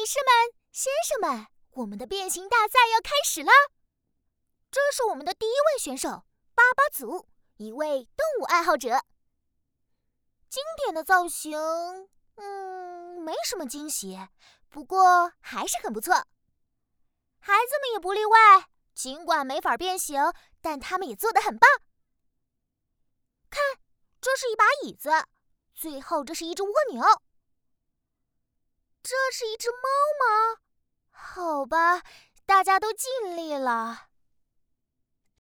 女士们、先生们，我们的变形大赛要开始啦！这是我们的第一位选手，巴巴祖，一位动物爱好者。经典的造型，没什么惊喜，不过还是很不错。孩子们也不例外，尽管没法变形，但他们也做得很棒。看，这是一把椅子，最后这是一只蜗牛。这是一只猫吗？好吧，大家都尽力了。